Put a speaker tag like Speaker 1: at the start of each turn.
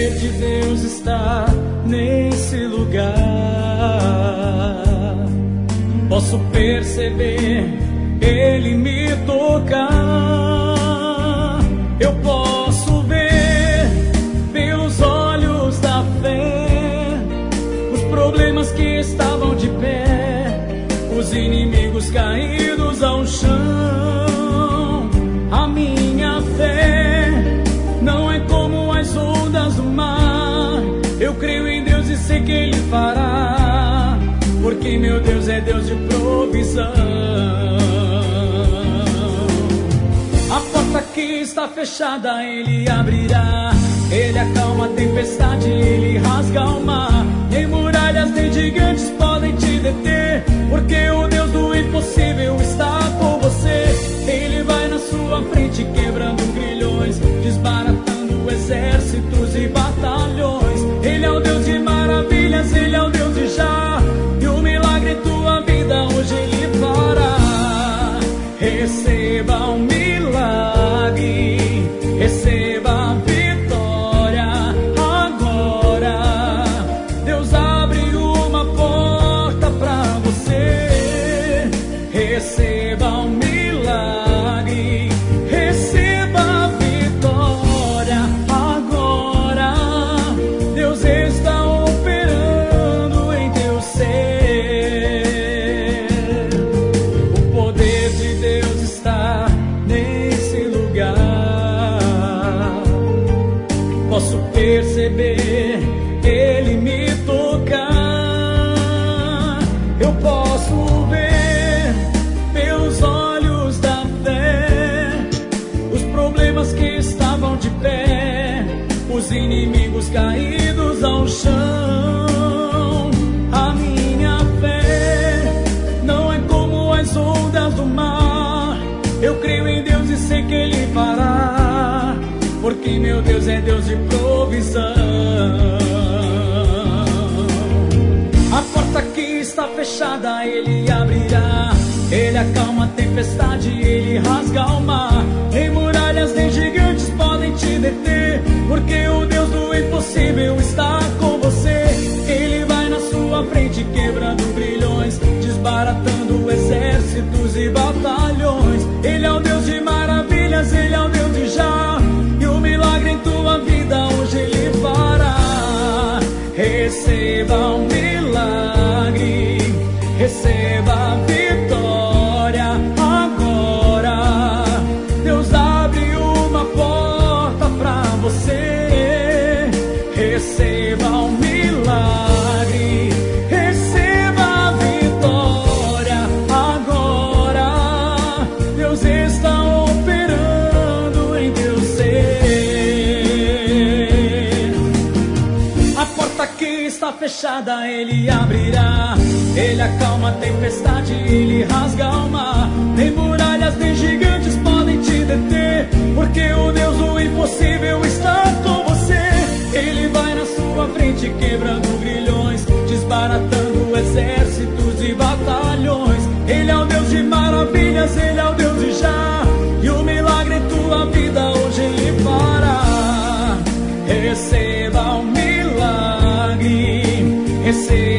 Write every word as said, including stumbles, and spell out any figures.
Speaker 1: poder de Deus está nesse lugar. Posso perceber Ele me tocar. Eu posso ver pelos olhos da fé os problemas que estavam de pé, os inimigos caídos ao chão. A minha fé não é como as ondas do mar. Eu creio em Deus e sei que Ele fará, porque meu Deus é Deus de provisão. A porta que está fechada Ele abrirá. Ele acalma a tempestade, Ele rasga o mar. Nem muralhas nem gigantes podem te deter, porque o Deus do impossível está por você. Ele vai na sua frente quebrando grilhões, desbaratando exércitos e batalhões. Ele é o Deus de maravilhas, Ele é o Deus de já, e o milagre em tua vida hoje Ele fará. Receba um milagre, receba a vitória agora. Deus abre uma porta pra você. Receba um milagre, receba a vitória agora. Deus está operando em teu ser. O poder de Deus está nesse lugar. Posso perceber Ele me tocar. Eu posso ver pelos olhos da fé os problemas que estavam de pé, os inimigos caídos ao chão. A minha fé não é como as ondas do mar. Eu creio em Deus e sei que Ele fará, porque meu Deus é Deus de provisão. A porta que está fechada Ele abrirá. Ele acalma a tempestade, Ele rasga o mar. Nem muralhas nem gigantes podem te deter, porque o Deus do impossível está com você. Ele vai na sua frente quebrando grilhões, desbaratando exércitos e batalhões. Ele é o Deus de maravilhas, Ele é o Deus de já, e o milagre em tua vida hoje Ele fará. Receba um milagre, receba a vitória agora. Deus abre uma porta pra você. Receba um milagre, receba a vitória agora. Deus está operando em teu ser. A porta que está fechada Ele abrirá. Ele acalma a tempestade, Ele rasga o mar. Nem muralhas nem gigantes podem te deter, porque o Deus do impossível está com você. Ele vai na sua frente quebrando grilhões, desbaratando exércitos e batalhões. Ele é o Deus de maravilhas, Ele é o Deus de já, e o milagre em tua vida hoje Ele fará. Receba um milagre, receba